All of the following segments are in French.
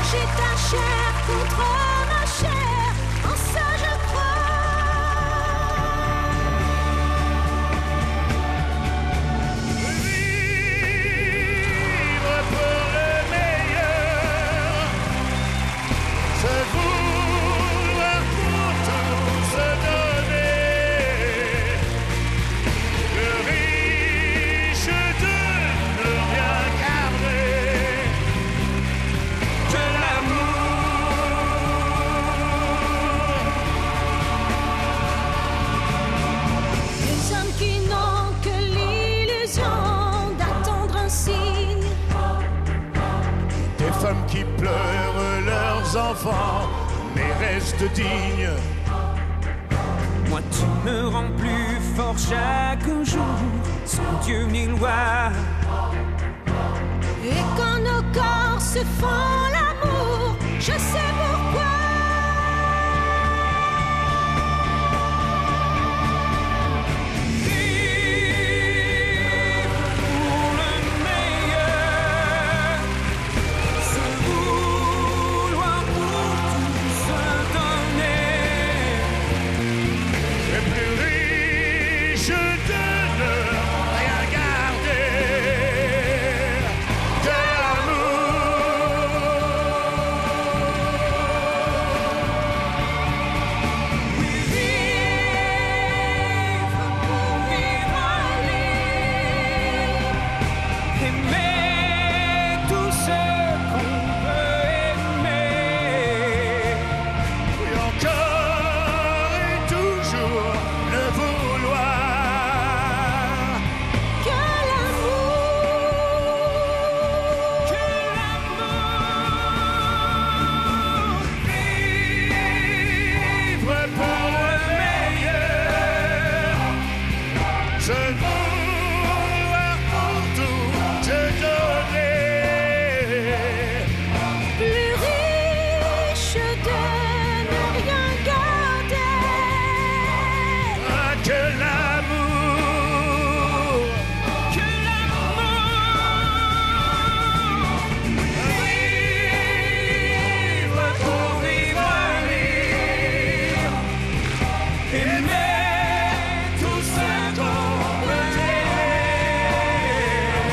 J'ai ta chair contre ma chair, en ça je Vivre pour le meilleur, se vouloir pour tout se donner, le riche de ne rien garder, que Des hommes qui n'ont que l'illusion d'attendre un signe. des femmes qui pleurent leurs enfants, mais restent dignes. Moi tu me rends plus fort chaque jour, sans Dieu ni loi. Et quand nos corps se font l'amour, je sais pourquoi. Vivre pour le meilleur, se vouloir pour tout se donner. Les plus riches de ne rien garder, que Vivre pour vivre libre, aimer tout ce qu'on peut aimer. et encore et toujours le vouloir. Que l'amour, Que l'amour, Vivre pour le meilleur, se vouloir pour tout se donner, plus riche de ne rien garder. que l'amour. que l'amour. Vivre pour vivre libre, aimer tout ce qu'on peut aimer,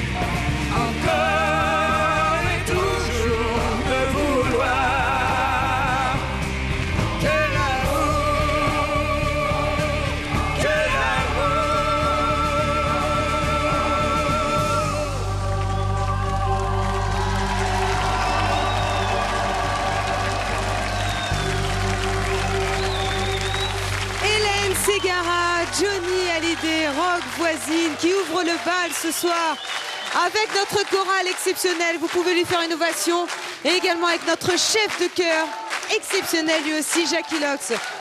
encore et toujours le vouloir. Que l'amour, Que Hélène Ségara, Johnny Hallyday, Rock Voisine qui ouvre le bal ce soir avec notre chorale exceptionnelle. Vous pouvez lui faire une ovation et également avec notre chef de chœur exceptionnel lui aussi, Jackie Lox.